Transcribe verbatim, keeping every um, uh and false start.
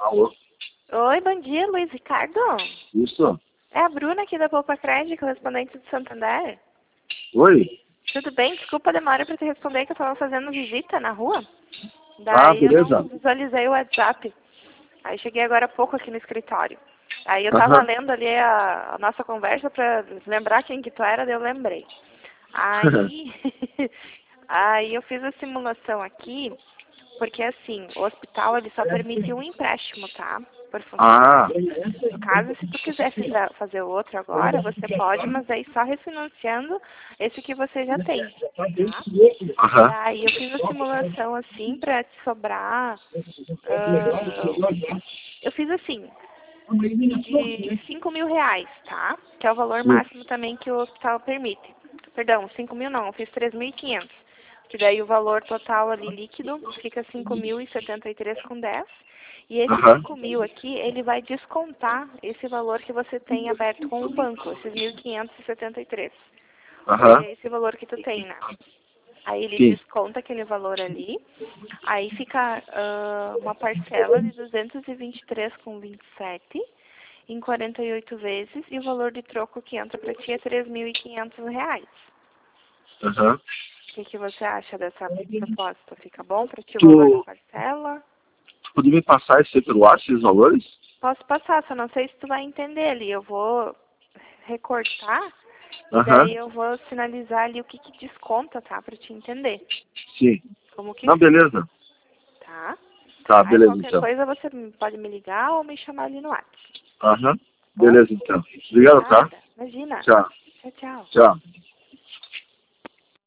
Alô? Oi, bom dia, Luiz Ricardo. Isso? É a Bruna aqui da Poupa Crédito, correspondente do Santander. Oi? Tudo bem? Desculpa a demora para te responder, que eu estava fazendo visita na rua. Ah, Daí eu beleza. não visualizei o WhatsApp. Aí cheguei agora há pouco aqui no escritório. Aí eu estava Aham. lendo ali a, a nossa conversa para lembrar quem que tu era, daí eu lembrei. Aí, aí eu fiz a simulação aqui, porque assim, o hospital ele só permite um empréstimo, tá? Por funcionário. Ah, No caso, se tu quiser fizer- fazer outro agora, você pode, mas aí só refinanciando esse que você já tem, tá? aham. Daí eu fiz a simulação assim para te sobrar. ah, eu fiz assim, de cinco mil reais, tá? Que é o valor Sim. máximo também que o hospital permite. Perdão, cinco mil não, eu fiz três mil e quinhentos. Que daí o valor total ali líquido fica cinco mil e setenta e três com dez. E esse Aham. cinco mil aqui, ele vai descontar esse valor que você tem aberto com o banco, esses mil quinhentos e setenta e três. Porque Aham. é esse valor que tu tem, né? Aí ele Sim. desconta aquele valor ali. Aí fica ah, uma parcela de duzentos e vinte e três com vinte e sete em quarenta e oito vezes. E o valor de troco que entra para ti é três mil e quinhentos reais. Aham. O que, que você acha dessa proposta? Fica bom para ti o valor da Tu, parcela? tu podia me passar esse pelo WhatsApp, esses valores? Posso passar, só não sei se tu vai entender ali. Eu vou recortar e Aham. daí eu vou sinalizar ali o que, que desconta, tá? Para te entender. Sim. Como que Não, fica, beleza. tá? Tá, Aí beleza qualquer então. coisa você pode me ligar ou me chamar ali no WhatsApp. Aham. Bom? Beleza então. Obrigado, tá? Nada. Imagina. Tchau. Tchau, tchau. Tchau.